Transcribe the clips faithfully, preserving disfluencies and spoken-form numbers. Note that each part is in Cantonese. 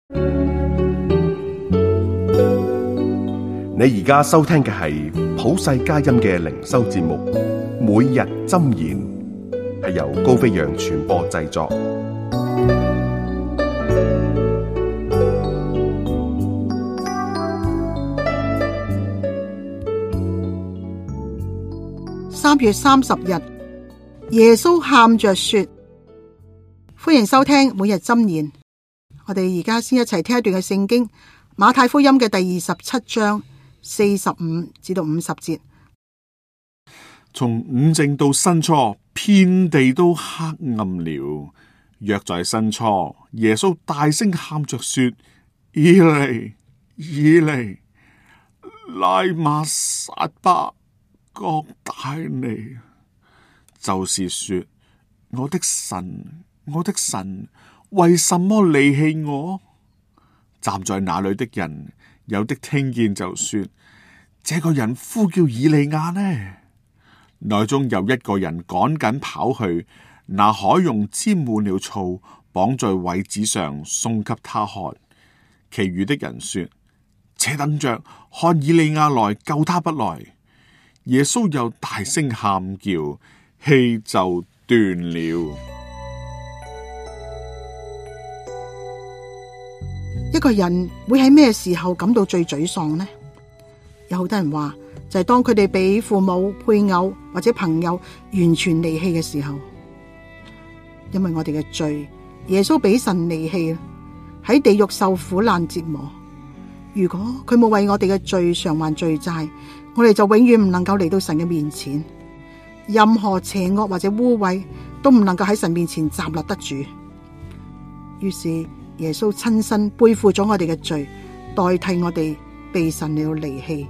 你而家收聽嘅係普世佳音嘅靈修節目，每日箴言，係由高飛揚傳播製作。 三月三十日，耶穌喊着說：歡迎收聽每日箴言。我哋而家先一齊聽一段嘅聖經，馬太福音嘅第二十七章四十五至到五十節。 從午正到申初，遍地都黑暗了。約在申初，耶穌大聲喊着說：以利，以利，拉馬撒巴各大尼，就是說，我的神，我的神，為什麼離棄我？站在那裏的人，有的聽見就說：這個人呼叫以利亞呢？內中有一個人趕緊跑去，拿海蓉沾滿了醋，綁在葦子上，送給他喝。其餘的人說：且等着看以利亞來救他不來。耶穌又大聲喊叫，氣就斷了。 一個人會喺咩時候感到最沮喪呢？有好多人話，就係當佢哋俾父母、配偶或者朋友完全離棄嘅時候。因為我哋嘅罪，耶穌俾神離棄，喺地獄受苦難折磨。如果佢冇為我哋嘅罪償還罪債，我哋就永遠唔能夠嚟到神嘅面前。任何邪惡或者污穢都唔能夠喺神面前站立得住。於是耶穌親身背負咗我哋嘅罪，代替我哋被神了離棄。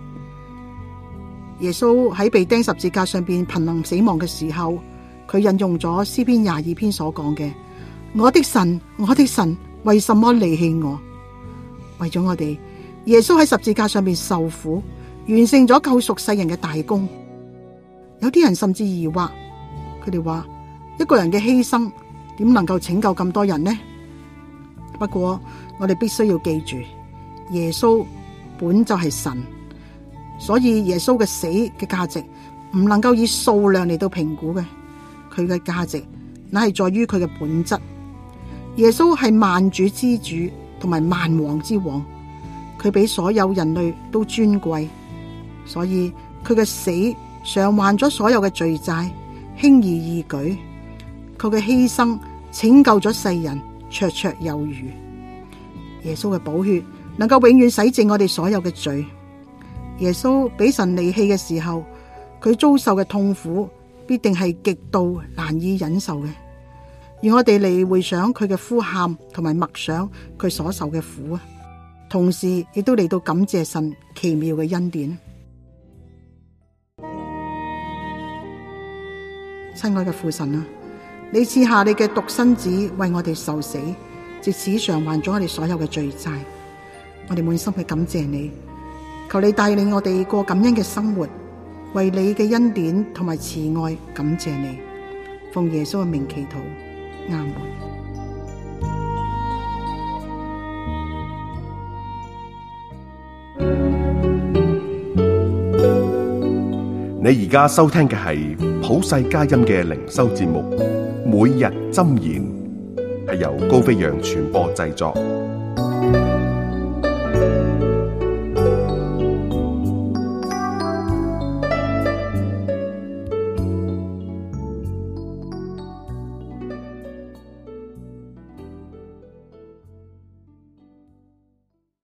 耶穌喺被釘十字架上邊瀕臨死亡嘅時候，佢引用咗詩篇廿二篇所講嘅：我的神，我的神，為什麼離棄我？為咗我哋，耶穌喺十字架上邊受苦，完成咗救贖世人嘅大功。有啲人甚至疑惑，佢哋話：一個人嘅犧牲點能夠拯救咁多人呢？不過我哋必須要記住，耶穌本就係神，所以耶穌嘅死嘅價值唔能夠以數量嚟到評估嘅，佢嘅價值乃係在於佢嘅本質。耶穌係萬主之主同埋萬王之王，佢比所有人類都尊貴，所以佢嘅死償還咗所有嘅罪債，輕而易舉。佢嘅犧牲拯救咗世人，綽綽有餘。耶穌嘅寶血能夠永遠洗淨我哋所有嘅罪。耶穌俾神離棄嘅時候，佢遭受嘅痛苦必定係極度難以忍受嘅。而我哋嚟回想佢嘅呼喊同埋默想佢所受嘅苦啊，同時亦都嚟到感謝神奇妙嘅恩典。親愛嘅父神啊，你賜下你嘅獨生子為我哋受死，藉此償還咗我哋所有嘅罪債。我哋滿心去感謝你，求你帶領我哋過感恩嘅生活，為你嘅恩典同埋慈愛感謝你。奉耶穌嘅名祈禱，阿門。 你而家收聽嘅係普世佳音嘅靈修節目，每日箴言，係由高飛揚傳播製作。